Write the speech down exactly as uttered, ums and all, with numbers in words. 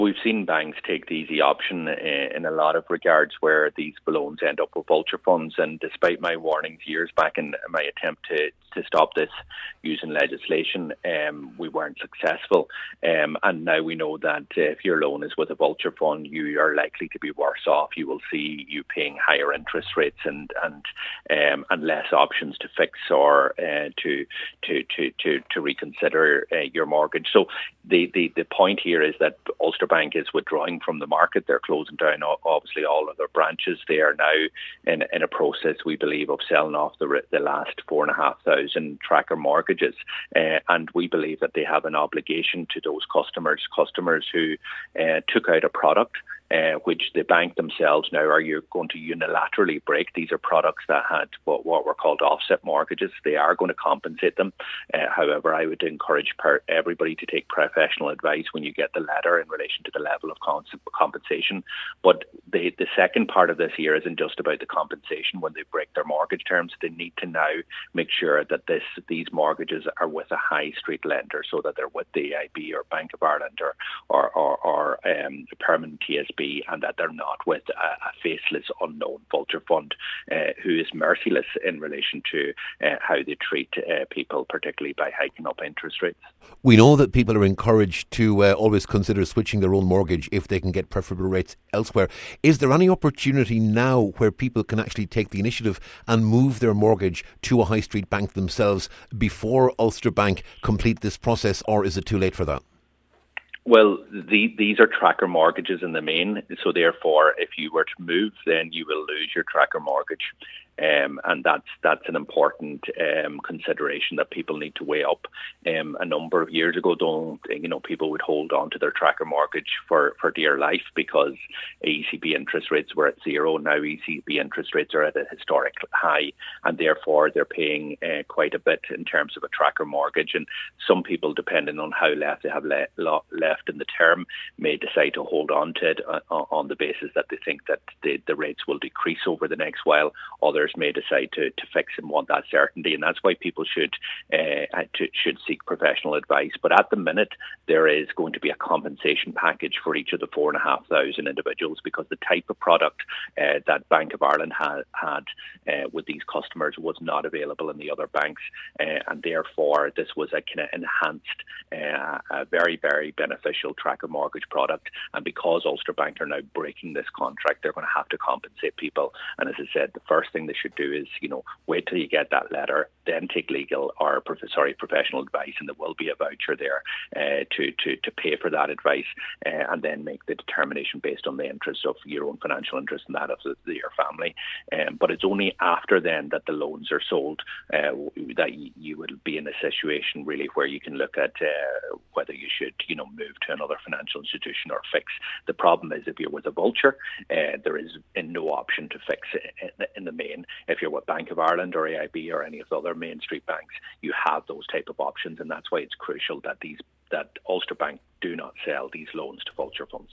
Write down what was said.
We've seen banks take the easy option in a lot of regards where these loans end up with vulture funds, and despite my warnings years back in my attempt to, to stop this using legislation, um, we weren't successful. Um, and now we know that if your loan is with a vulture fund, you are likely to be worse off. You will see you paying higher interest rates and and um, and less options to fix or uh, to, to to to to reconsider uh, your mortgage. So the, the the point here is that Ulster Bank is withdrawing from the market. They're closing down obviously all of their branches. They are now in, in a process, we believe, of selling off the, the last four and a half thousand tracker mortgages. Uh, and we believe that they have an obligation to those customers, customers who uh, took out a product Uh, which the bank themselves now are you going to unilaterally break. These are products that had what, what were called offset mortgages. They are going to compensate them. Uh, however, I would encourage per- everybody to take professional advice when you get the letter in relation to the level of cons- compensation. But the, the second part of this here isn't just about the compensation when they break their mortgage terms. They need to now make sure that this these mortgages are with a high street lender, so that they're with the A I B or Bank of Ireland or, or, or, or um, permanent T S B, and that they're not with a, a faceless, unknown vulture fund uh, who is merciless in relation to uh, how they treat uh, people, particularly by hiking up interest rates. We know that people are encouraged to uh, always consider switching their own mortgage if they can get preferable rates elsewhere. Is there any opportunity now where people can actually take the initiative and move their mortgage to a high street bank themselves before Ulster Bank complete this process, or is it too late for that? Well, the, these are tracker mortgages in the main, so therefore if you were to move, then you will lose your tracker mortgage. Um, and that's that's an important um, consideration that people need to weigh up. Um, a number of years ago, don't you know, people would hold on to their tracker mortgage for, for dear life because E C B interest rates were at zero. Now E C B interest rates are at a historic high, and therefore they're paying uh, quite a bit in terms of a tracker mortgage. And some people, depending on how left they have le- lo- left in the term, may decide to hold on to it uh, on the basis that they think that the, the rates will decrease over the next while. Others may decide to, to fix and want that certainty, and that's why people should uh, to, should seek professional advice. But at the minute, there is going to be a compensation package for each of the four and a half thousand individuals, because the type of product uh, that Bank of Ireland had, had uh, with these customers was not available in the other banks, uh, and therefore this was a kind of enhanced, uh, a very, very beneficial tracker mortgage product. And because Ulster Bank are now breaking this contract, they're going to have to compensate people. And as I said, the first thing they should do is, you know, wait till you get that letter, then take legal or sorry professional advice, and there will be a voucher there uh, to to to pay for that advice, uh, and then make the determination based on the interests of your own financial interest and that of the, the, your family. Um, but it's only after then that the loans are sold uh, that you, you will be in a situation really where you can look at uh, whether you should, you know, move to another financial institution or fix. The problem is if you're with a vulture, uh, there is no option to fix it in, in the main. If you're with Bank of Ireland or A I B or any of the other main street banks, you have those type of options, and that's why it's crucial that these that Ulster Bank do not sell these loans to vulture funds.